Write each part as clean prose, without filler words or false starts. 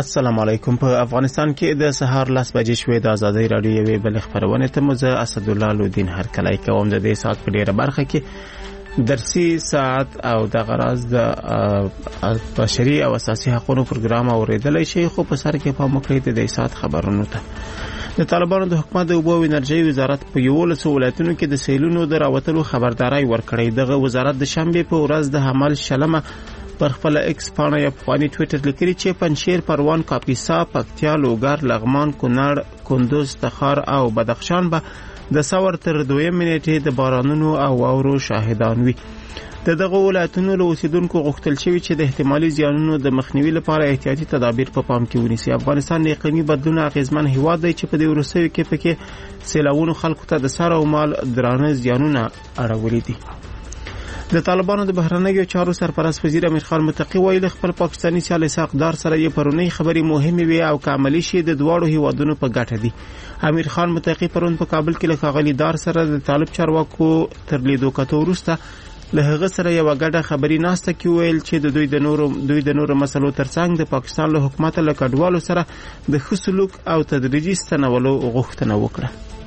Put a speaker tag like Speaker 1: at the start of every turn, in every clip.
Speaker 1: السلام علیکم. په افغانستان کې د سهار 10 بجې شوې د ازادۍ رادیو یوې بل خبرونه ته مزه اسدالله لودین هرکلی کوم. د دې ساعت په ډیره برخه کې درسي ساعت او د غراز د بشري او اساسي حقوقو پروګرام اوریدلای شي، خو په سر کې پام وکړئ د دې ساعت خبرونو ته. د طالبانو د حکومت د اوبو او انرژي وزارت په 11 ولایتونو کې د سیلونو د راوتلو خبرداري ورکړې. دغه وزارت د شنبه په ورځ د حمل شلمه پر خپل ایکس پاڼه یا پخوانی ټویټر لیکلي چې پنځشیر، پروان، کاپیسا، پکتیا، لوګر، لغمان، کونړ، کندوز، تخار او بدخشان به د ثور تر 2 منټې د بارانونو او واورو شاهدان وي. دغه ولایتونو له اوسیدونکو غوښتل شوی چې د احتمالي زیانونو د مخنیوي لپاره احتیاطي تدابیر په پام کې ونیسي. افغانستان د اقلیمي بدلون اغیزمن هیواد دی چې په دې وروستیو کې پکې سیلابونو خلکو ته د سر او مال درانه زیانونه اړولي دي. د طالبانو د بهرنیو چارو سرپرست وزیر امیر خان متقی ویلي خپل پاکستانی سیال اسحاق دار سره یې پرونی خبري مهمه وي او کاملی شي د دواړو هیوادونو په ګټه دي. امیر خان متقی پرون په کابل کې له ښاغلي دار سره د طالب چارواکو تر لیدو کتو وروسته له هغه سره یو غډه خبري ناسته کې ویل چې دوی د نورو مسلو ترڅنګ د پاکستان له حکومت له کډوالو سره د ښه سلوک او تدریجي ستنولو غوښتنه وکړه.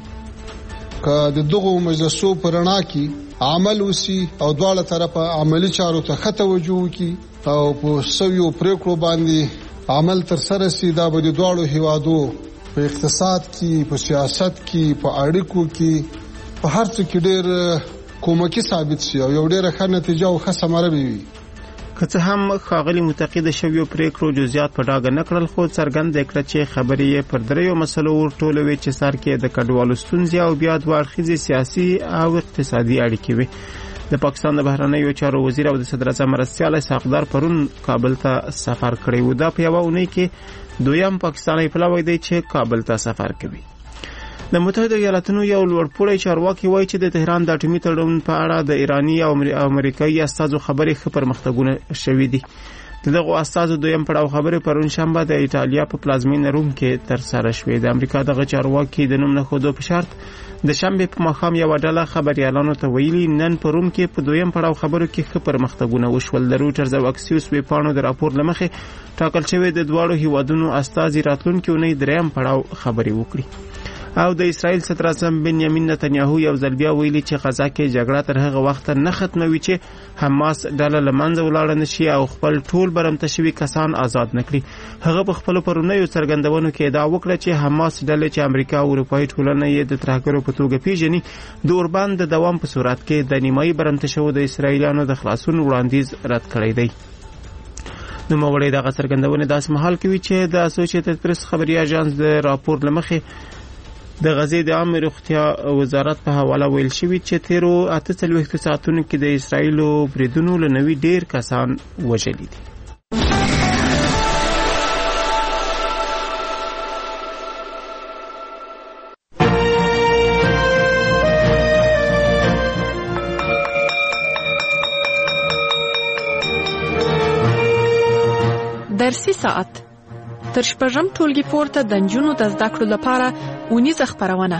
Speaker 2: که د دغه مجلسو پرنا کې عمل وسی او دواړه طرفه عملی چارو ته ښه توجه وکړي او په سویو پریکړو باندې عمل تر سره سي، دا به د دواړو هیوادو په اقتصاد کې، په سیاست کې، په اړیکو کې، په هر څه کې ډېر کومکی ثابت شي او یو ډېر ښه نتیجه او ښه ثمره وي.
Speaker 1: که څه هم ښاغلي متقی د شویو پریکړو جزئیات په ډاګه نه کړل، خو څرګنده کړه چې خبرې یې پر دریو مسلو ورټولوي چې سر کې د کډوالو ستونزې او بیا دوه اړخیزې سیاسي او اقتصادي اړیکې وي. د پاکستان د بهرنیو چارو وزیر او د صدر اعظم مرستیال اسحاق دار پرون کابل ته سفر کړی و. دا په یوه اونۍ کې دویم پاکستانی پلاوی دی چې کابل ته سفر کوي. د متحده ایالاتونو یو لوړپوړی چارواکي وایي چې د تهران د اټومي تړون په اړه د ایراني او امریکایي استازو خبرې ښه پرمختګونه شوي دي. دغه استازو دویم پړاو خبرې پرون شنبه د ایټالیا په پلازمینه روم کې ترسره شوې. د امریکا دغه چارواکي د نوم نه ښودو په شرط د شنبه په ماښام یو ډله خبريالانو ته ویلي نن په روم کې په دویم پړاو خبرو کې ښه پرمختګونه وشول. د روټرز او اکسیوس ویبپاڼو د راپور لمخې ټاکل شوی د دواړو هیوادونو استازي راتلونکي اونۍ دریم پړاو خبرې وکړي. او د اسرائیل صدر اعظم بنیامین نتنیاهو یو ځل بیا ویلي چې غزا کې جګړه تر هغه وخت نه ختموي چې حماس ډله له منځه ولاړه نشي او خپل ټول برمته شوي کسان آزاد نکړي. هغه په خپل پرونیو څرګندونو کې ادعا وکړه چې حماس ډله چې امریکا او اروپایي ټولنه یې د ترهګرو په توګه پیژني د اوربان د دوام په صورت کې د نیمایي برمته شوو د اسرائیلیانو د خلاصون وړاندیز رد کړی دی. نو موړې دغه څرګندونه داسې مهال کوي چې د اسوسییټډ پریس خبري اژانس د راپور لمخې د غزې د عامه روغتیا وزارت په حواله ویل شوی چې تیرو 48 ساعتونو کې د اسرائیلو بریدونو له نوي ډیر کسان وژلي دي.
Speaker 3: درسي ساعت تر شپږم ټولګي پورته د نجونو د زده کړو لپاره اونیزه خپرونه.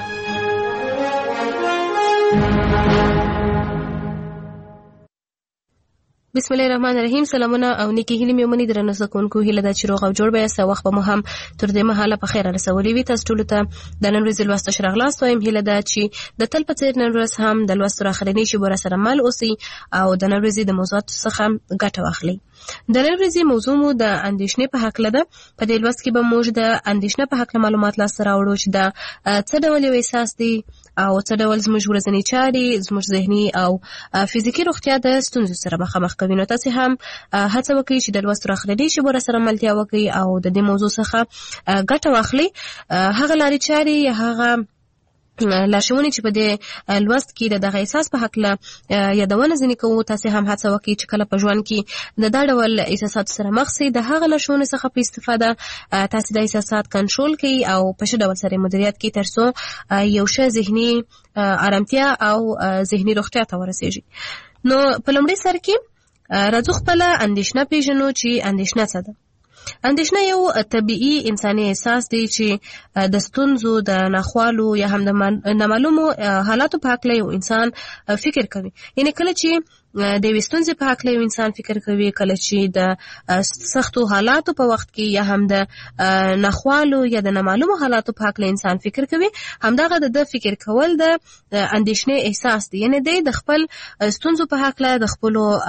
Speaker 4: بسم الله الرحمن الرحیم. سلامونه او نیکی هیلې مې ومني درنه سکونکو هیله دا چې روغ او جوړ به یاست. وخت به مو هم تر دې مهاله په خیر رسولي وي. تاسو ټولو ته د نن ورځې لوست راغلاست وایم. هیله دا چې د تل په څیر نن ورځ هم د لوست راخرنی شي بور سره مل اوسي او د نن ورځې د موضوعات څخه ګټه واخلي. د نن ورځې موضوع مو د اندېښنې په حق لده. په دې لوست کې به موږ د اندېښنې په حق معلومات لاسته راوړو چې دا څه ډول یو احساس دی او څه ډول زموږ ورځنی چارې زموږ ذهني او فزیکي روغتیا د ستونزو سره مخامخ کوي. نو تاسو هم هڅه وکړئ چې د لوست راخرنی شي بور سره ملتیا وکړئ او د دې موضوع څخه ګټه واخلئ. هغه لارې چارې هغه لاشونی چې په دې لوست کې دغه احساس په حق له یادونه ځنې کوو. تاسو هم هڅه وکړئ چې کله په ژوند کې د دا ډول احساسات سره مخ شئ د هغه لاشونو څخه په استفاده تاسو د احساسات کنټرول کړئ او په ښه ډول سره مدیریت کړئ ترڅو یو ښه ذهني آرامتیا او ذهني روغتیا ته ورسیږي. نو په لومړي سر کې راځو خپل اندېښنه پیژنو چې اندېښنه څه ده. اندېښنه یو طبيعي انساني احساس دی چې د ستونزو د ناخوالو یا هم د نامعلومو حالاتو په اړه یو انسان فکر کوي. یعنی کله چې د ستونزې په حق له انسان فکر کوي، کله چې د سختو حالاتو په وخت کې یا هم د ناخوالو یا د نامعلومو حالاتو په حق له انسان فکر کوي، همدغه د فکر کول د اندېښنې احساس دی. یعنی د خپل ستونزو په حق له، د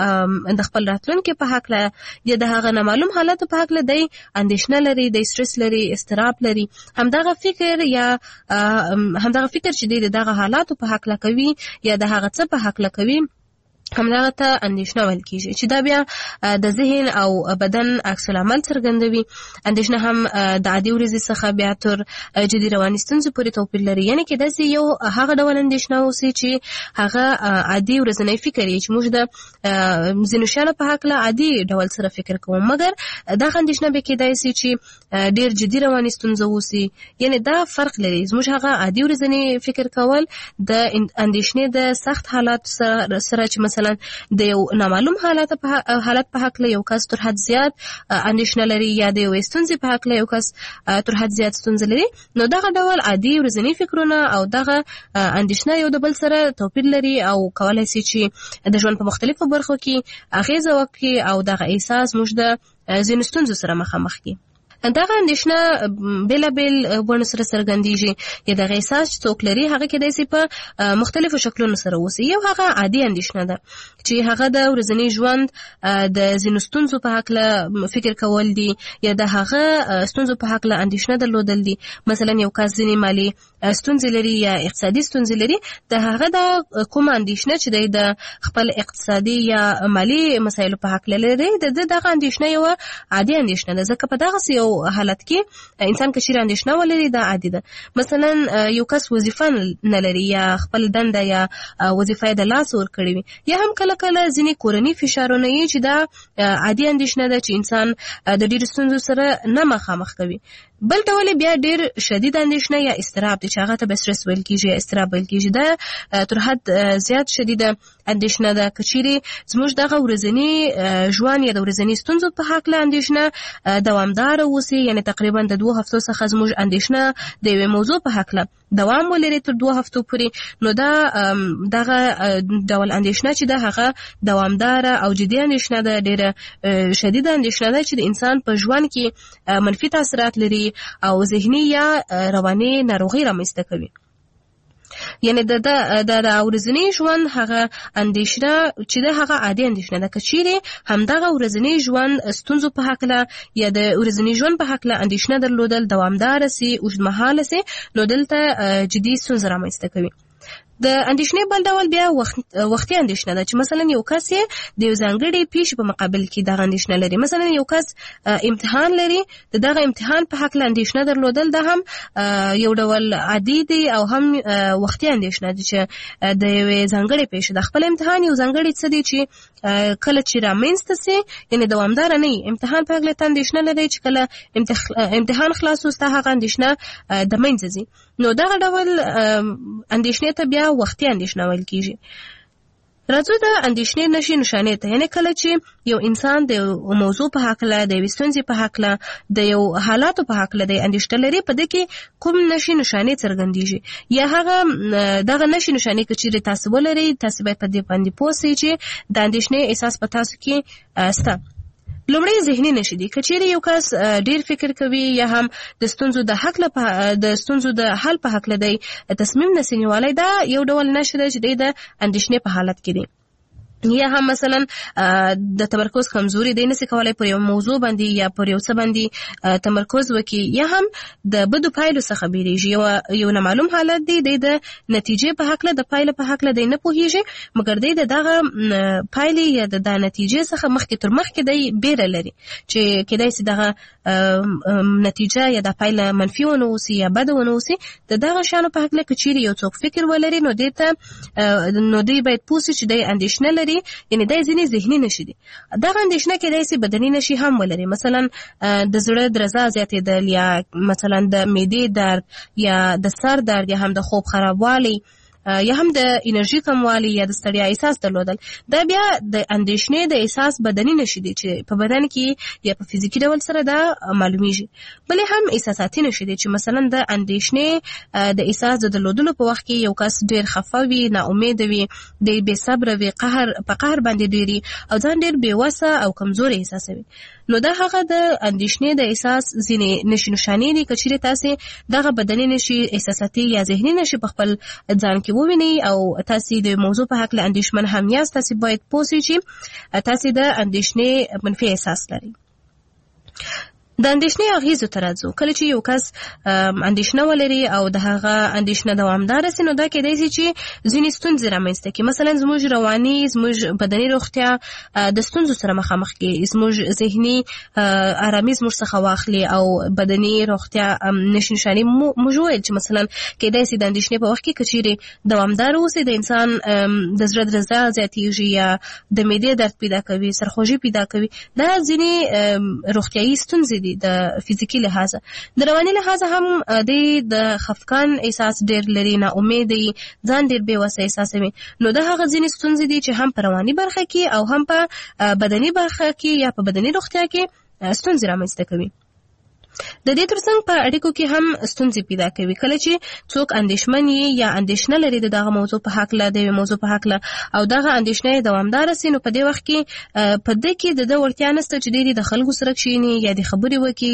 Speaker 4: خپل راتلونکي په حق له یا د هغه نامعلوم حالاتو په حق له دی اندېښنه لري، د سټرس لري، استراب لري. همدغه فکر یا همدغه فکر چې دی دغه حالاتو په حق له کوي یا د هغه څه په حق له کوي، همدغه ته اندېښنه ویل کېږي، چې دا بیا د ذهن او بدن عکس العمل څرګندوي. اندېښنه هم د عادي ورځې څخه بیا تر جدي رواني ستونزو پورې توپیر لري. یعنې کېدای سي یو هغه ډول اندېښنه اوسي چې هغه عادي ورځنی فکر یې، چې موږ د ځینو شیانو په هکله عادي ډول سره فکر کوو، مګر دغه اندېښنه به کېدای سي چې ډېر جدي رواني ستونزه اوسي. یعنې دا فرق لري. زموږ هغه عادي ورځنی فکر کول د اندېښنې د سخت حالات سره چې مثلا د یو نامعلوم حالت په حق له یو کس تر حد زیات اندېښنه لري یا د یو ستونزې په حق له یو کس تر حد زیات ستونزه لري، نو دغه ډول عادي ورځنی فکرونه او دغه اندېښنه یو د بل سره توپیر لري او کولای شي چې د ژوند په مختلفو برخو کې اغیزه وکړي او دغه احساس موږ د ځینو ستونزو سره مخامخ کړي. دغه اندېښنه بېلابېل بڼو سره څرګندېږي. یا دغه احساس چې څوک لري هغه کېدای سي په مختلفو شکلونو سره اوسي. یو هغه عادي اندېښنه ده چې هغه د ورځني ژوند د ځینو ستونزو په هکله فکر کول دي یا د هغه ستونزو په هکله اندېښنه درلودل دي. مثلا یو کس ځینې مالي ستونزې لري یا اقتصادي ستونزې لري، د هغه د کومه اندېښنه چې د خپل اقتصادي یا مالي مسایلو په هکله لري، د دغه اندېښنه یو عادي اندېښنه ده، ځکه په دغه یو حالت کې انسان که چیرې اندېښنه ولري دا عادي ده. مثلا یو کس وظیفه نه لري یا خپل دنده یا وظیفه د لاس ورکړې وي، یا هم کله کله ځینې کورني فشارونه یې چې دا عادي اندېښنه ده چې انسان د ډېرو ستونزو سره نه مخامخ کوي. بل ډول بیا ډېر شدید اندېښنه یا استراب دی چې هغه ته به سټرس ویل کېږي یا استراب ویل کېږي. دا تر حد زیات شدیده اندېښنه ده. که چیرې زموږ دغه ورځني ژوند یا د ورځني ستونزو په هکله اندېښنه دوامداره اوسي، یعنې تقریبا د 2 هفتو څخه زموږ اندېښنه د یوې موضوع په هکله دوام ولري تر 2 هفتو پورې، نو دغه ډول اندېښنه چې ده هغه دوامداره او جدي اندېښنه ده، ډېره شدیده اندېښنه ده چې د انسان په ژوند کې منفي تاثیرات لري او ذهني یا رواني ناروغي رامنځته کوي. یعنی د ورځنی ژوند هغه اندېښنه چې د هغه عادي اندېښنه ده. که چیرې همدغه ورځنی ژوند ستونزو په هکله یا د ورځنی ژوند په هکله اندېښنه درلودل دوامداره سي، اوږدمهاله سي، نو دلته جدي ستونزه رامنځته کوي. د اندېښنې بل ډول بیا وختي اندېښنه ده چې مثلا یو کس د یو ځانګړي پیښې په مقابل کې دغه اندېښنه لري. مثلا یو کس امتحان لري، دغه امتحان په حق له اندېښنه درلودل دا هم یو ډول عادي دی او هم وختي اندېښنه ده چې د یوې ځانګړې پیښې د خپل امتحان یو ځانګړي څه دی چې کله چې رامنځته سي، یعنې دوامداره نه وي. امتحان په حق له اندېښنه لري چې کله امتحان خلاص وسته هغه اندېښنه د منځه ځي، نو دغه ډول اندېښنې ته بیا وختي اندېښنه ویل کېږي. راځو د اندېښنې نښې نښانې ته. یعنې کله چې یو انسان د موضوع په هکله، د یوې ستونزې په هکله، د یو حالاتو په هکله د اندېښنه لري، په دې کې کوم نښې نښانې څرګندېږي یا هغه دغه نښې نښانې که چیرې تاسو ولرئ، تاسو باید په دې باندې پوه سئ چې د اندېښنې احساس په تاسو کې شته. لومړی ذهني نښې دي. که چیرې یو کس ډېر فکر کوي یا هم د ستونزو د حل په هکله دی تصمیم نسي نیولی، دا یو ډول نښه ده چې دی د اندېښنې په حالت کې دی. یا هم مثلا د تمرکز کمزوري دی، نسي کولای پر یو موضوع باندې یا پر یو څه باندې تمرکز وکړي، یا هم د بدو پایلو څخه بیریږي. یو نامعلوم حالت دی د نتیجې په هکله، د پایلو په هکله دی نه پوهیږي، مګر دی دغه پایلې یا د نتیجې څخه مخکې تر مخکې دی بیره لري چې کېدای سي دغه نتیجه یا د پایله منفي ونه اوسي یا بده ونه اوسي. دغه شیانو په هکله که چیرې یو څوک فکر ولري، نو دی باید پوه سي چې دی اندېښنه لري، یعنی دا ځینې ذهني نښې دي. دغه اندېښنه کېدای سي بدني نښې هم ولري، مثلا د زړه درزا زیاتېدل یا مثلا د معدې درد یا د سر درد یا هم د خوب خرابوالی یا هم د انرژي کموالی یا د ستړیا احساس درلودل، دا بیا د اندېښنې د احساس بدني نشي دی چې په بدن کې یا په فزیکي ډول سره دا معلومیږي. بلې هم احساساتي نشي دی چې مثلا د اندېښنې د احساس د درلودلو په وخت کې یو کس ډیر خفه وي، ناامید وي، د بې صبر وي، په قهر باندې ډیری او ځان ډیر بې وسه او کمزوري احساسوي. نو دا هغه د اندېښنې د احساس ځینې نښې نښانې دي که چیرې تاسې دغه بدني نشي احساساتي یا ذهني نشي په خپل ځان کې ووینئ او تاسې د موضوع په هکله اندېښمن هم یاست، تاسې باید پوه شئ چې تاسې د اندېښنې منفي احساس لرئ. د اندېښنې اغېزو ته راځو. کله چې یو کس اندېښنه ولري او د هغه اندېښنه دوامداره سي، نو دا کېدای سي چې ځینې ستونزې رامنځته کړي. مثلا زموږ رواني، زموږ بدني روغتیا د ستونزو سره مخامخ کړي، زموږ ذهني ارامي زموږ څخه واخلي او بدني روغتیا نښې نښانې موږ وویل چې مثلا کېدای سي د اندېښنې په وخت کې که چیرې دوامداره اوسي، د انسان د زړه درزا زیاتېږي یا د معدې درد پیدا کوي، سرخوږي پیدا کوي. دا ځینې روغتیایي ستونزې د فزیکی لحاظه. د رواني لحاظه هم د خفقان احساس ډیر لري، نا امیدي، ځان ډیر بې وسه احساسوي. نو دا هغه ځینې ستونزې دي چې هم په رواني برخه کې او هم په بدني برخه کې یا په بدني روغتیا کې ستونزې رامنځته کوي. د دې ترڅنګ په اړیکو کې هم ستونزې پیدا کوي. کله چې څوک اندېښمن یا اندېښنه لري د دغه موضوع په هکله، د یوې موضوع په هکله او دغه اندېښنه دوامداره سي، نو په دې وخت کې په دې کې د وړتیا نشته چې ډېری د خلکو سره کښېني یا د خبرې وکړي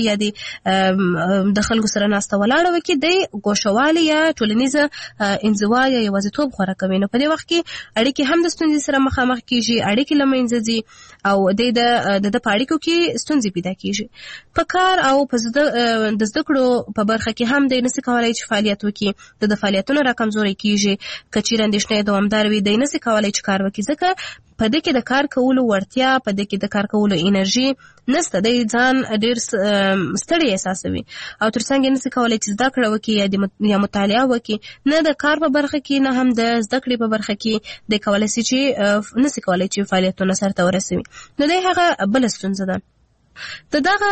Speaker 4: یا د خلکو سره ناسته ولاړه وکړي، د ګوښهوالي یا ټولنیزه انزوا یا یوازیتوب غوره کوي. نو په دې وخت کې اړیکې هم د ستونزې سره مخامخ کېږي، اړیکې له منځه ځي او د په اړیکو کې ستونزې پیدا کېږي. په کار او په د زده کړو په برخه کې هم د نسي کولای چې فعالیت وکړي، د فعالیتونو راکمزوري کېږي. که چیرې اندېښنه دوامداره وي، د نسي کولای چې کار وکړي، ځکه په دې کې د کار کولو وړتیا، په دې کې د کار کولو انرژي نشته، د ځان ډېر ستړی احساسوي او ترڅنګ یې نسي کولای چې زده کړه وکړي یا مطالعه وکړي. نه د کار په برخه کې نه هم د زده کړې په برخه کې د کولای شي چې نسي کولای چې فعالیتونه سرته ورسوي. نو دا هغه بله ستونزه ده. د دغه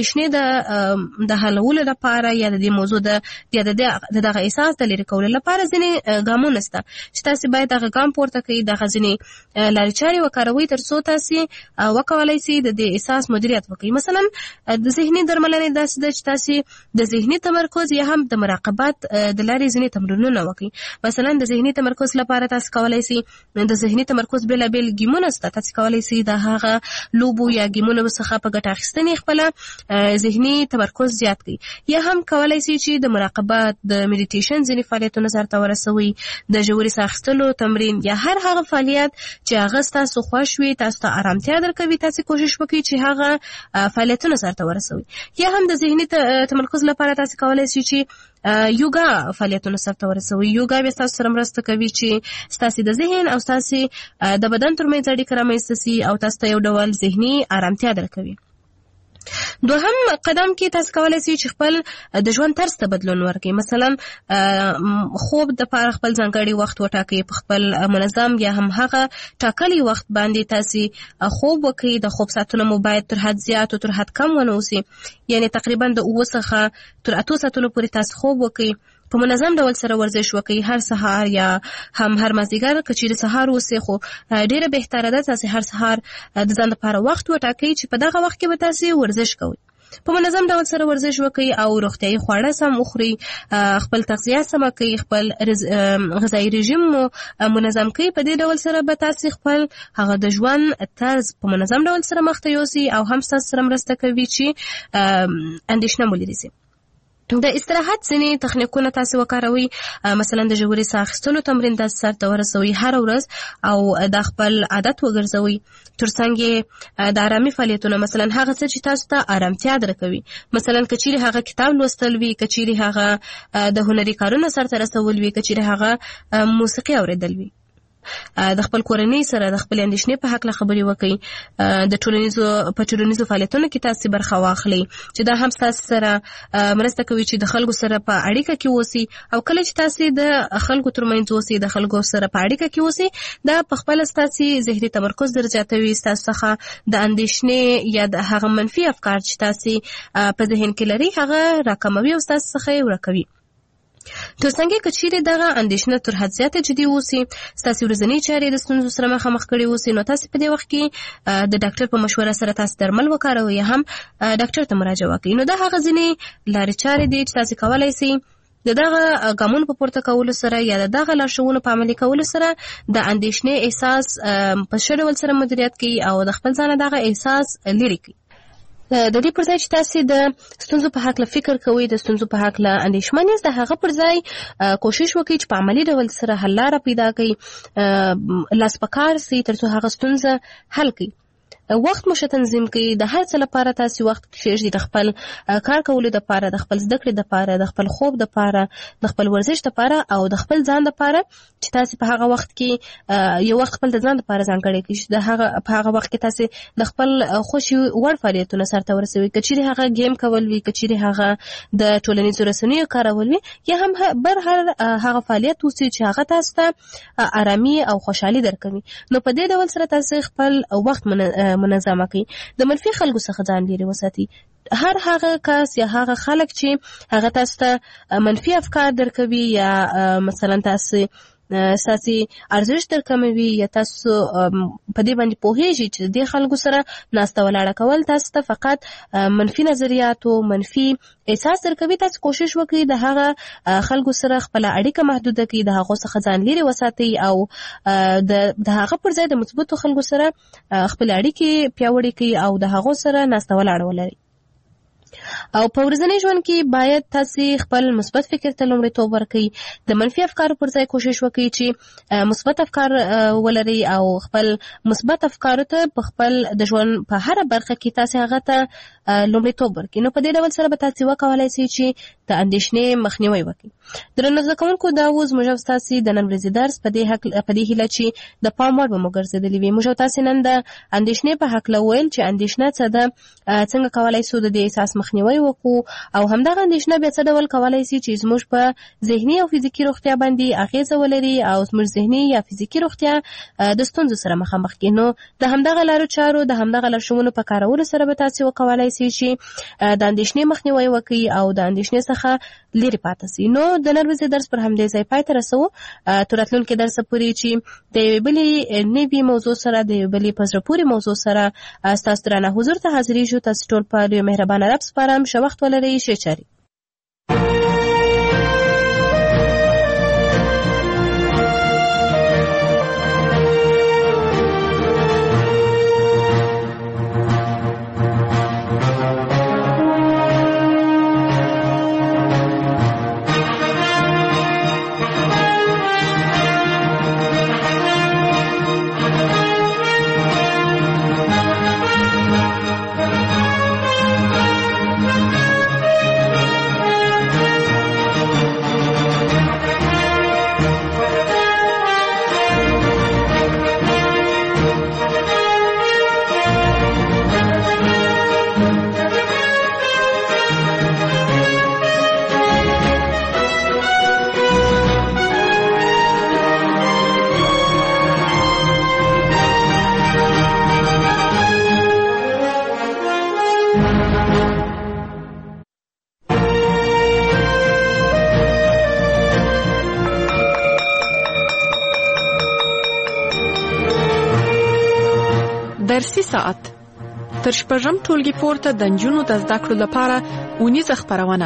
Speaker 4: اندېښنې د حلولو لپاره یا د دې موضوع د دغه احساس د لرې کولو لپاره ځینې ګامونه شته چې تاسې باید دغه ګام پورته کړئ، دغه ځینې لارې چارې وکاروئ تر څو تاسې وکولای شئ د دې احساس مدیریت وکړئ. مثلا د ذهني درملنې داسې ده چې تاسې د ذهني تمرکز یا هم د مراقبت د لارې ځینې تمرینونه وکړئ. مثلا د ذهني تمرکز لپاره تاسې کولای شئ د ذهني تمرکز بېلابېل ګیمونه شته، تاسې کولای شئ د هغه لوبو یا ګیمونو څخه په ګټه اخیستنې خپله ذهني تمرکز زیات کړي. یا هم کولای شي چې د مراقبت، د میډیټیشن ځینې فعالیتونه سرته ورسوي، د ژورې ساه اخیستلو تمرین یا هر هغه فعالیت چې هغه ستاسو خوښ وي، تاسو ته ارامتیا درکوي، تاسې کوشش وکړئ چې هغه فعالیتونه سرته ورسوي. یا هم د ذهني تمرکز لپاره تاسې کولای شئ چې یوګا فعالیتونه سرته ورسوي. یوګا بیا ستاسو سره مرسته کوي چې ستاسې د ذهن او ستاسې د بدن ترمنځ اړیکه رامنځته سي او تاسو ته یو ډول ذهني ارامتیا درکوي. دوهم قدم کې تاسو کولای شئ چې خپل د ژوند طرز ته بدلون ورکړئ. مثلا خوب د لپاره خپل ځانګړی وخت وټاکئ، په خپل منظم یا هم هغه ټاکلي وخت باندې تاسو خوب وکړئ. د خوب ساعتونه مو باید تر حد زیات او تر حد کم ونه اوسي، یعنی تقریبا د 9 څخه تر 8 ساعتونو پورې تاسو خوب وکړئ. په منظم ډول سره ورزش وکړئ، هر سهار یا هم هر مازدیګر. که چیرې سهار اوسئ خو ډیره بهتره ده تاسې هر سهار د ځان لپاره وخت وټاکئ چې په دغه وخت کې به تاسې ورزش کوئ. په منظم ډول سره ورزش وکړئ او روغتیایي خواړه سم وخورئ، خپل تغذیه سمه کړئ، خپل غذایي رژیم مو منظم کړئ. په دې ډول سره به تاسې خپل هغه د ژوند طرز په منظم ډول سره مخته یوسئ او هم ستاسو سره مرسته کوي چې اندېښنه مو لرې شي. د استراحت ځینې تخنیکونه تاسې وکاروئ. مثلا د ژورې ساه اخیستلو تمرین تاسې سرته ورسوئ هره ورځ او دا خپل عادت وګرځوئ. ترڅنګ د ارامي فعالیتونه، مثلا هغه څه چې تاسو ته ارامتیا درکوي، مثلا که چیرې هغه کتاب لوستل وي، که چیرې هغه د هنري کارونه سرته رسول وي، که چیرې هغه موسیقي اوریدل وي. د خپل کورنۍ سره د خپل اندېښنې په هکله خبرې وکړئ. د ټولنیزو فعالیتونو کې تاسې برخه واخلئ چې دا هم ستاسې سره مرسته کوي چې د خلکو سره په اړیکه کې اوسئ. او کله چې تاسې د خلکو ترمنځ اوسئ، د خلکو سره په اړیکه کې اوسئ، دا په خپله ستاسې ذهني تمرکز در زیاتوي، ستاسو څخه د اندېښنې یا د هغه منفي افکار چې تاسې په ذهن کې لري هغه راکموي او ستاسو څخه یې ورکوي. ترڅنګ که چیرې دغه اندېښنه تر حد زیاته جدي اوسي، ستاسو ورځنی چارې د ستونزو سره مخامخ کړي اوسي، نو تاسو په دې وخت کې د ډاکټر په مشوره سره تاسو درمل وکاروئ یا هم ډاکټر ته مراجعه وکړئ. نو دا هغه ځینې لارې چارې دي چې تاسو کولای شئ دغه ګامونو په پورته کولو سره یا دغه لارښوونو په عملي کولو سره د اندېښنې احساس په ښه ډول سره مدیریت کړئ او د خپل ځان دغه احساس لرې کړئ. د دې پر ځای چې تاسو د ستونزو په حق له فکر کوئ، د ستونزو په حق له اندېښمن یاست، د هغه پر ځای کوشش وکړئ چې په عملي ډول سره حل لاره پیدا کړئ، لاس په کار سئ ترڅو هغه ستونزه حل کړئ. وخت مو تنظیم کړئ، د هر څه لپاره تاسو وخت کښېږدئ، د خپل کار کولو لپاره، د خپل زده کړې لپاره، د خپل خوب لپاره، د خپل ورزش لپاره او د خپل ځان لپاره چې تاسو په هغه وخت کې یو وخت خپل د ځان لپاره ځانګړی کړئ چې د هغه په هغه وخت کې تاسو د خپل خوښي وړ فعالیتونه سرته ورسوئ، که چیرې هغه گیم کول وي، که چیرې هغه د ټولنیزو رسنیو کارول وي، یا هم بر هغه فعالیت اوسي چې هغه تاسو ته آرامي او خوشحالي درکوي. نو په دې ډول سره تاسو خپل وخت منظمه کړئ. د منفي خلکو څخه ځان لرې وساتئ. هر هغه کس یا هغه خلک چې هغه تاسو ته منفي افکار درکوي یا مثلا تاسو ساسي ارزښت درکموي یا تاسو په دې باندې پوهیږئ چې د خلکو سره ناسته ولاړه کول تاسو ته فقط منفي نظریات او منفي احساس درکوي، تاسو کوشش وکړئ د هغه خلکو سره خپل اړیکه محدوده کړئ، د هغه څخه ځان لرې وساتئ او د هغه پر ځای د مثبتو خلکو سره خپل اړیکې پیاوړې کړئ او د هغه سره ناسته ولاړه ولرئ. او په ورځني ژوند کې باید تاسو خپل مثبت فکر ته لومړیتوب ورکړئ، د منفي افکارو پر ځای کوشش وکړئ چې مثبت افکار ولرئ او خپل مثبت افکارو ته په خپل د ژوند په هر برخه کې تاسو هغه ته لومړیتوب ورکړئ. نو په دې ډول سره به تاسو وکولای شئ چې د اندېښنې مخنیوي وکړئ. درنو زده کوونکو، دا اوس موږ تاسو د نن ورځې درس په دې هیله چې د پام وړ به مو ګرځېدلی وي. موږ تاسو نن د اندېښنې په حق ویل چې اندېښنه څه ده، څنګه کولای شو د دې احساس مخنیوي وکړو او همدغه اندېښنه بیا څه ډول کولای شي چې زموږ په ذهني او فزیکي روغتیا باندې اغیزه ولري او زموږ ذهني یا فزیکي روغتیا د ستونزو سره مخامخ کړي. نو د همدغه لارو چارو د همدغه لارښوونو په کارولو سره به تاسو وکولای شئ چې د اندېښنې مخنیوي وکړي او د اندېښنې څخه لرې پاتې شئ. نو د نن ورځې درس پر همدې ځای پای ته رسوو، تر راتلونکي درس پورې چې د یوې بلې نوې موضوع سره، د یوې بلې په زړه پورې موضوع سره ستاسو درانه حضور ته حاضرېږو. تاسو ټول په لوی مهربانه رب سپارم. ښه وخت ولرئ. ښې چارې.
Speaker 3: درسي ساعت تر شپږم ټولګي پورته د نجونو د زده کړو لپاره اونیزه خپرونه.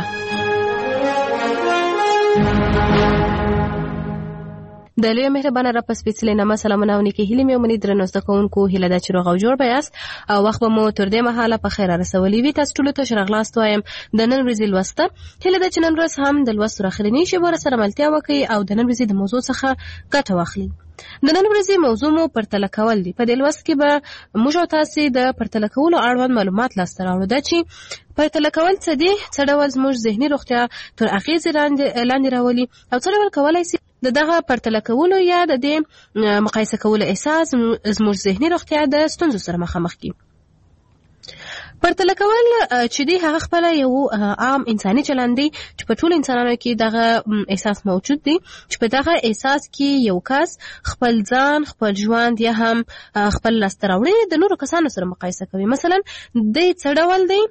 Speaker 4: د لوی مهربانه رب په سپېڅلي نامه سلامونه او نیکې هیلې مې ومني. درنو زده کوونکو، هیله ده چې روغ او جوړ به یاست او وخت به مو تر دې مهاله په خیر رسولی وي. تاسو ټولو ته ښه راغلاست وایم. د نن ورځې لوسته هیله ده چې نن ورځ هم د لوستو راخرینې شیبو سره ملتیا وکړئ او د نن ورځې د موضوع څخه ګټه واخلئ. د نن ورځې موضوع مو پرتله کول دي. په دې لوست کې به موږ او تاسو د پرتله کولو اړوند معلومات لاسته راوړو. دا چې پرتله کول څه دي، څه ډول زموږ ذهني روغتیا تر اغېزې لاندې راولي او څه ډول کولای شي دغه پرتله کولو یا د دې مقایسه کولو احساس زموږ ذهني روغتیا د ستونزو سره مخامخ کړي. پرتله کول چې دی هغه خپل یو عام انساني چلند دی چې په ټول انسانانو کې دغه احساس موجود دی چې په دغه احساس کې یو کس خپل ځان، خپل ژوند یا هم خپل لاسته راوړنې د نورو کسانو سره مقایسه کوي. مثلا د څه ډول دی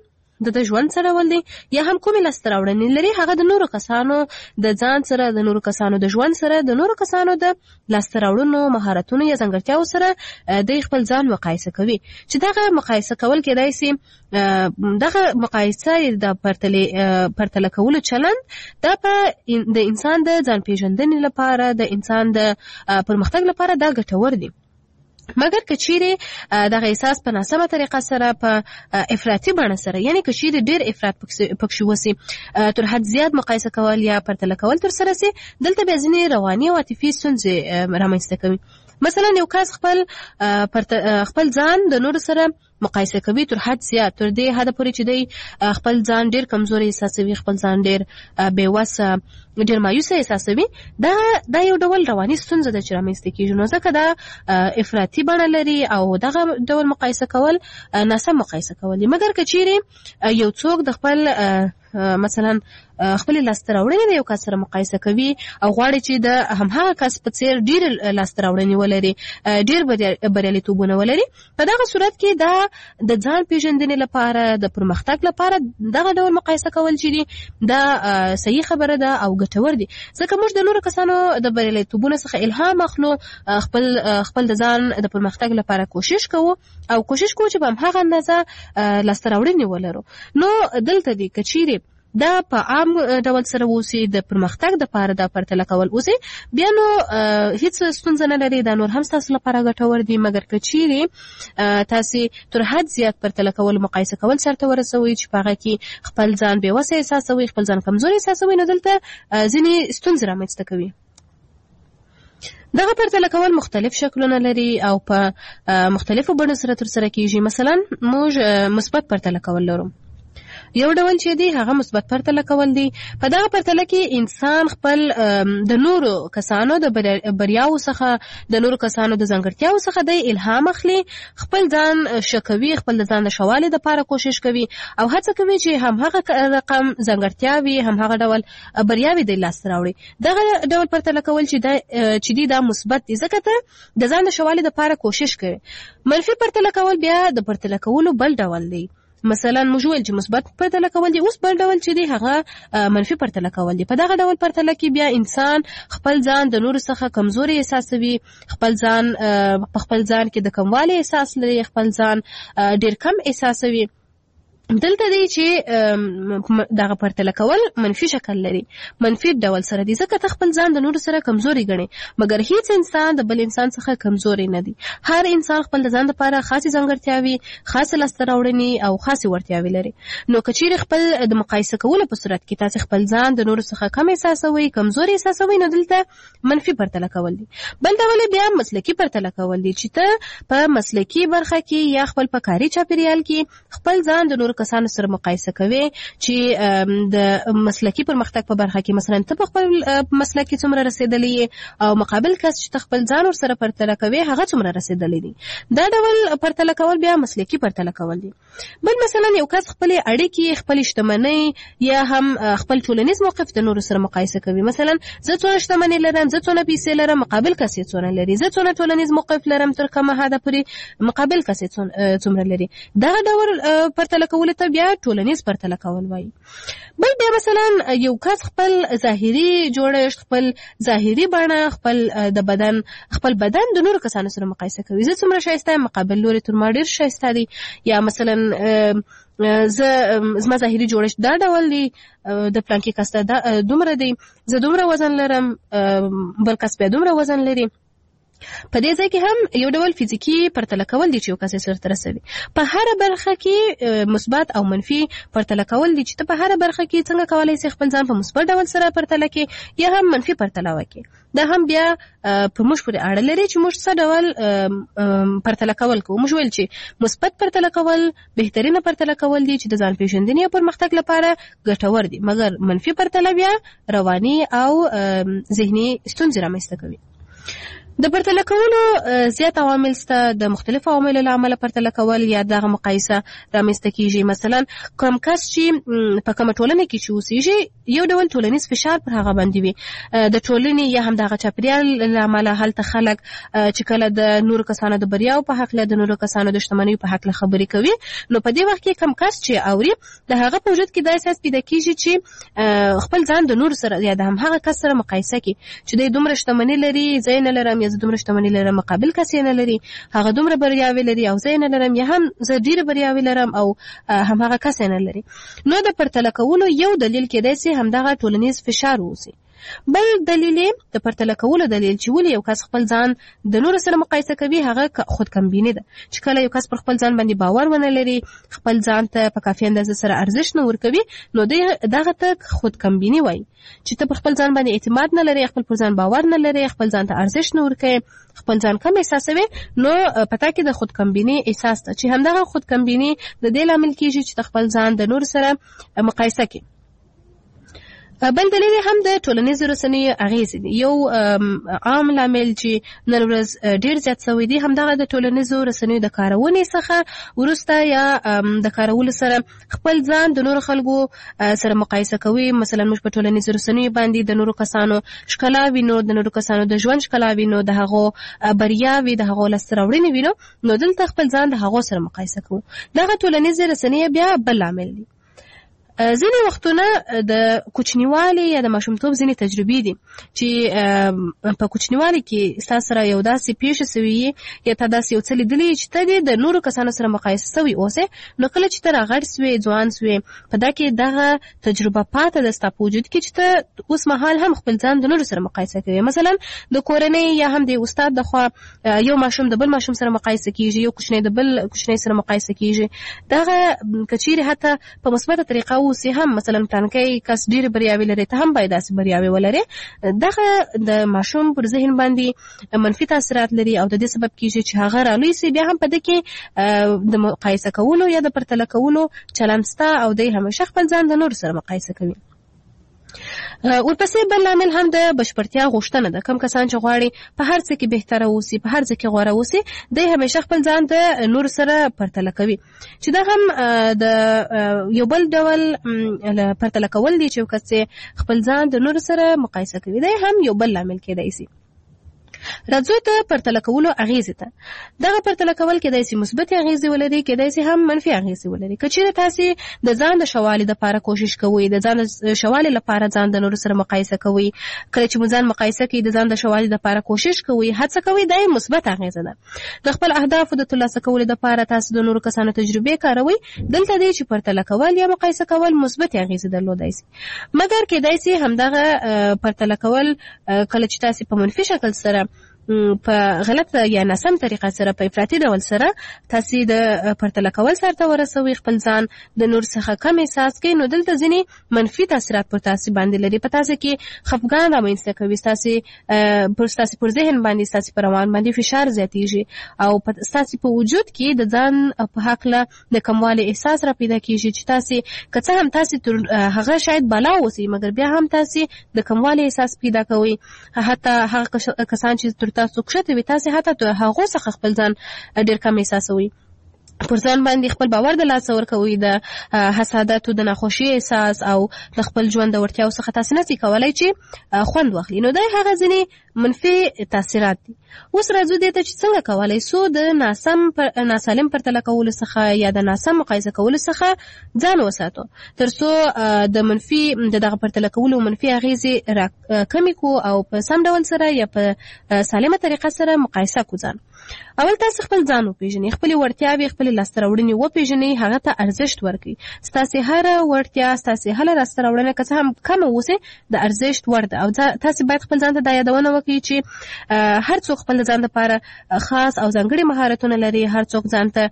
Speaker 4: د ژوند څړول دي یا هم کومې لاسته راوړنې لري هغه د نورو کسانو د ځان سره د نورو کسانو د ژوند سره د نورو کسانو د لاسته راوړنو مهارتونو یا ځانګړتیاو سره د خپل ځان مقایسه کوي چې دغه مقایسه کول کېدای شي دغه مقایسه د پرتله کولو چلند دا په د انسان د ځان پیژندنې لپاره د انسان د پرمختګ لپاره دا ګټور دي مګر کچیرې دغه احساس په ناسمه طریقه سره په افراطي بڼه سره یعنی کچیرې ډیر افراط پکښې وسي تر حد زیات مقایسه کول یا پرتله کول تر سره سي دلته بیا ځینې رواني او عاطفي ستونزې رامنځته کوي مثلا یو کس خپل ځان د نورو سره مقایسه کوي تر حد زیات تر دې حد پورې چې دی خپل ځان ډیر کمزوري احساسوي خپل ځان ډیر بېوسه ډیر مایوسه احساسوي دا یو ډول رواني ستونزه ده چې رامنځته کېږي نو ځکه دا افراطي بڼه لري او دغه ډول مقایسه کول ناسم مقایسه کول دي مګر که چیرې یو څوک د خپل مثلا خپل لاسته راوړنې د یو کس سره مقایسه کوي او غواړي چې د همهغه کس په څیر ډیر لاسته راوړنې ولري ډیر بریالیتوبونه ولري په دغه صورت کې دا د ځان پیژندنې لپاره د پرمختګ لپاره دغه ډول مقایسه کول چې دي دا صحیح خبره ده او ګټور دي ځکه موږ د نورو کسانو د بریالیتوبونو څخه الهام اخلو خپل د ځان د پرمختګ لپاره کوشش کوو او کوشش کوو چې په همهغه اندازه لاسته راوړنې ولرو نو دلته دي که چیرې دا په عام ډول سره اوسي د پرمختګ د پاره د پرتله کول اوسي بیا نو هیڅ ستونزه نه لري دا نور هم تاسو لپاره ګټور دي مګر که چیرې تاسو تر حد زیات پرتله کول مقایسه کول سره ورسوي چې په هغه کې خپل ځان بې وسه احساسوي خپل ځان کمزوري احساسوي نو دلته ځینې ستونزې رامنځته کوي دغه پرتله کول مختلف شکلونه لري او په مختلفو بڼو سره ترسره کیږي مثلا موږ مثبت پرتله کول لرو یو ډول چې دی هغه مثبت پرتله کول دی په دغه پرتله کې انسان خپل د نورو کسانو د بریاو څخه د نورو کسانو د ځانګړتیاو څخه د الهام اخلي خپل ځان شکوي خپل ځان د شوالي لپاره کوشش کوي او هڅه کوي چې همهغه رقم ځانګړتیاوي همهغه ډول بریاوي د لاس راوړي دغه ډول پرتله کول چې دی دا مثبت دی ځکه ته د ځان د شوالي لپاره کوشش کوي منفي پرتله کول بیا د پرتله کولو بل ډول دی مثلا موږ ویل چې مثبت پرتله کول دي اوس بل ډول چې دی هغه منفي پرتله کول دي په دغه ډول پرتله کې بیا انسان خپل ځان د نورو څخه کمزوري احساسوي خپل ځان کې د کموالي احساس لري خپل ځان ډیر کم احساسوي دلته دی چې دغه پرتله کول منفي شکل لري منفي ډول سره دي ځکه ته خپل ځان د نورو سره کمزوري ګڼي مګر هیڅ انسان د بل انسان څخه کمزوري نه دی هر انسان خپل ځان لپاره خاصه ځانګړتیاوي خاصه لاسته راوړنې او خاصه وړتیاوي لري نو کچیر خپل د مقایسه کولو په صورت کې تاسو خپل ځان د نورو څخه کم احساسوي کمزوري احساسوي نو دلته منفي پرتله کول دي بل ډول بیا مسلکی پرتله کول دي چې ته په مسلکی برخه کې یا خپل په کاري چاپیریال کې خپل ځان د نورو کسانو سره مقایسه کوي چې د مسلکی پرمختګ په برخه کې مثلا ته په خپل مسلکی څومره رسیدلې او مقابل کس چې خپل ځان ور سره پرتله کوي هغه څومره رسیدلې دي دا ډول پرتله کول بیا مسلکی پرتله کول دي بل مثلا یو کس خپل اړیکې خپل شتمنۍ یا هم خپل ټولنیز موقف د نورو سره مقایسه کوي مثلا زه څونه شتمنۍ لرم زه څونه پیسې لرم مقابل کس یې څونه لري زه څونه ټولنیز موقف لرم تر کومه حده پورې مقابل کس یې څومره لري دا ډول پرتله کول ته بیا ټولنیز پرتله کول وایي بل بیا مثلا یو کس خپل ظاهري جوړښت خپل ظاهري بڼه خپل بدن د نورو کسانو سره مقایسه کوي زه څومره ښایسته یم مقابل لوري تر ما ډېر ښایسته دی یا مثلا زما ظاهري جوړښت دا ډول دی د پلانکي کس ته دومره دی زه دومره وزن لرم بل کس بیا دومره وزن لري په دې ځای کې هم یو ډول فزیکی پرتله کول دي چې یو کس سره رسوي په هر برخه کې مثبت او منفي پرتله کول دي چې ته په هر برخه کې څنګه کولای شې خپل ځان په مثبت ډول سره پرتله کې یا هم منفي پرتله وکړي دا هم بیا په موږ پورې اړه لري چې موږ څه ډول پرتله کول کوو موږ ویل چې مثبت پرتله کول بهترینه پرتله کول دي چې د ځان پیژندنې او پرمختګ لپاره ګټور دي مګر منفي پرتله بیا رواني او ذهني ستونزې رامنځته کوي د پرتله کولو زیات عوامل سته. د مختلفو عواملو له امله پرتله کول یا دغه مقایسه رامنځته کیږي. مثلا کوم کس چې په کومه ټولنه کې چې اوسېږي یو ډول ټولنیز فشار پر هغه باندې وي د ټولنې یا هم دغه چاپیریال له امله هلته خلک چې کله د نورو کسانو د بریاو په حق له د نورو کسانو د شتمنیو په حق له خبرې کوي نو په دې وخت کې کوم کس چې اوري د هغه په وجود کې دا احساس پیدا کیږي چې خپل ځان د نورو سره یا د همهغه کس سره مقایسه کوي چې دوی دومره شتمني لري زه نه لرم یا زه دومره شتمني لرم مقابل کس نه لري هغه دومره بریاوې لري او زه نه لرم یا هم زه ډېره بریاوې لرم او همهغه کس نه لري. نو د پرتله کولو یو دلیل کېدای شي همدغه ټولنیز فشار اوسي. بل دلیل د پرتله کولو دلیل چې ولې یو کس خپل ځان د نورو سره مقایسه کوي هغه خودکمبیني ده. چې کله یو کس پر خپل ځان باندې باور ونه لري خپل ځان ته په کافي اندازه سره ارزښت نه ورکوي نو دغه ته خودکمبیني وایي. چې ته پر خپل ځان باندې اعتماد نه لري خپل پر ځان باور نه لري خپل ځان ته ارزښت نه ورکوي خپل ځان کم احساسوي نو پتا کې د خودکمبیني احساس ته چې همدغه خودکمبیني د دې لامل کیږي چې خپل ځان د نورو سره مقایسه کوي. بل دلیل هم د ټولنیزو رسنیو اغیزې دي. یو عام لامل چې نن ورځ ډیر زیات شوی دی همدغه د ټولنیزو رسنیو د کارونې څخه وروسته یا د کارولو سره خپل ځان د نورو خلکو سره مقایسه کوي. مثلا موږ په ټولنیزو رسنیو باندې د نورو کسانو ښکلا وینو د نورو کسانو د ژوند ښکلا وینو د هغو بریاوې د هغو لاسته راوړنې وینو نو دلته خپل ځان د هغو سره مقایسه کوو. دغه ټولنیزې رسنۍ بیا بل لامل دی. ځینې وختونه د کوچنیوالي یا د ماشومتوب ځینې تجربې دي چې په کوچنیوالي کې ستا سره یو داسې پیښه سوي یا تا داسې یو څه لیدلي چې ته د نورو کسانو سره مقایسه سوي اوسې نو کله چې ته راغټ سوې ځوان سوې په دا کې دغه تجربه پاته ده ستا په وجود کې چې ته اوس مهال هم خپل ځان د نورو سره مقایسه کوي. مثلا د کورنۍ یا هم د استاد د خوا یو ماشوم د بل ماشوم سره مقایسه کیږي یو کوچنی د بل کوچنی سره مقایسه کیږي. دغه کچېرې حتی په مثبته طریقه اوسې هم مثلا پلانکی کس ډېرې بریاوې لري ته هم باید داسې بریاوې ولرې دغه د ماشوم پر ذهن باندې منفي تاثیرات لري او د دې سبب کیږي چې هغه رالوی سي بیا هم په دې کې د مقایسه کولو یا د پرتله کولو چلند سته او دی همیشه خپل ځان د نورو سره مقایسه کوي. ورپسې بل لامل هم د بشپړتیا غوښتنه ده. کم کسان چې غواړي په هر څه کې بهتره اوسي په هر څه کې غوره اوسي دی همیشه خپل ځان د نورو سره پرتله کوي چې دا هم د یو بل ډول پرتله کول دي چې یو کس خپل ځان د نورو سره مقایسه کوي دی هم یو بل لامل کېدای شي. راځو ته پرتله کولو اغیزې ته. دغه پرتله کول کېدای شي مثبت اغیزې ولري کېدای شي هم منفي اغیزې ولري. که چېرې تاسې د ځان د ښه والي دپاره کوشش کوئ د ځان د ښه والي لپاره ځان د نورو سره مقایسه کوئ کله چې مو ځان مقایسه کوئ د ځان د ښه والي دپاره کوشش کوئ هڅه کوئ دا یې مثبت اغیزه ده. د خپل اهدافو د ترلاسه کولو دپاره تاسو د نورو کسانو تجربې کاروئ دلته دی چې پرتله کول یا مقایسه کول مثبت اغیزې درلودای شي مګر کېدای شي همدغه پرتله کول کله چې تاسې په منفي شکل سره په غلط یا ناسم طریقه سره په افراطي ډول سره تاسې د پرتله کول سره ورسوي خپل ځان د نور څخه کم احساس کوي نو دلته ځینې منفي تاثیرات پر تاسې باندې لري. په تاسې کې خفګان رامنځته کوي ستاسې پر ذهن باندې ستاسې پر روان باندې فشار زیاتېږي او ستاسې په وجود کې د ځان په هکله د کموالي احساس را پیدا کېږي چې تاسې که څه هم تاسې تر هغه شاید بالا اوسئ مګر بیا هم تاسې د کموالي احساس پیدا کوئ. حتی هغه کسان چې تر تاسو کښته وي تاسې حتی هغو څخه خپل ځان ډېر کم احساسوي پر ځان باندې خپل باور د لاسه ورکوي د حساداتو د ناخوښۍ احساس او د خپل ژوند د وړتیاو څخه تاسې نسئ کولی چې خوند واخلي نو دا هغه ځینې منفي تاثیرات دي. اوس راځو دې ته چې څنګه کولی سو د ناسالم پرتله کولو څخه یا د ناسم مقایسه کولو څخه ځان وساتو تر څو د منفي دغه پرتله کولو منفي اغیزې راکمې کړو او په سم ډول سره یا په سالمه طریقه سره مقایسه کړو ځان. اول تاسو خپل ځان وپېژنئ خپلې وړتیاوې خپلې لاسته راوړنې وپېژنئ هغه ته ارزښت ورکړئ. ستاسې هره وړتیا ستاسې هره لاسته راوړنه که څه هم کمه اوسي د ارزښت وړ ده او تاسې باید خپل ځان ته دا یادونه وکړئ چې هر څوک خپل ځان لپاره خاص او ځانګړي مهارتونه لري هر څوک ځان ته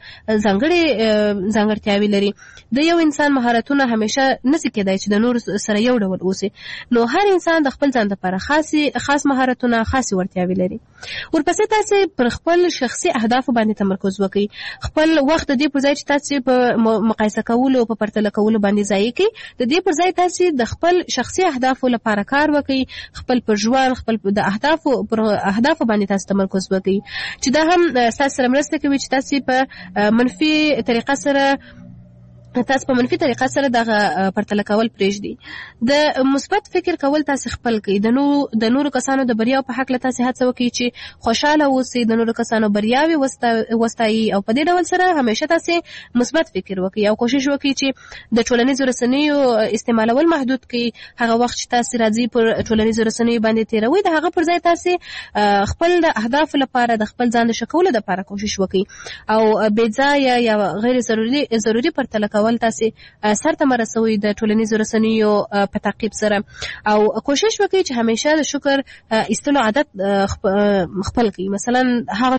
Speaker 4: ځانګړتیاوې لري. د یو انسان مهارتونه همیشه نسي کېدای چې د نور سره یو ډول اوسي نو هر انسان د خپل ځان لپاره خاص مهارتونه خاصې وړتیاوې لري. ورپسې تاسې پر خپل شخصي اهدافو باندې تمرکز وکړئ خپل خپل وخت د دې پر ځای چې تاسو په مقایسه کولو په پرتله کولو باندې ځای کې د دې پر ځای تاسو د خپل شخصي اهدافو لپاره کار وکړئ، خپل پر ژوند خپل د اهدافو باندې تاسو تمرکز وکړئ چې دا هم تاسو سره مرسته کوي چې تاسو په منفي طریقه سره دغه پرتله کول پرېږدي. د مثبت فکر کول تاسو خپل کړئ، د نورو کسانو د بریاو په حق له تاسو هڅه وکړئ چې خوشاله اوسئ، د نورو کسانو بریاوي وستایي او په دې ډول سره همیشه تاسو مثبت فکر وکړئ او کوشش وکړئ چې د ټولنیزو رسنیو استعمالول محدود کړئ. هغه وخت چې تاسو راځي پر ټولنیزو رسنیو باندې تیروي د هغه پر ځای تاسو خپل د اهداف لپاره د خپل ځان د شکولو لپاره کوشش وکړئ او بې ځایه یا غیر ضروري پرتله کول تاسو سرته مرسوي د ټولنیزو رسنیو په تعقیب سره او کوشش وکړئ چې همیشه د شکر ایستلو عادت خپل کړئ. مثلا هغه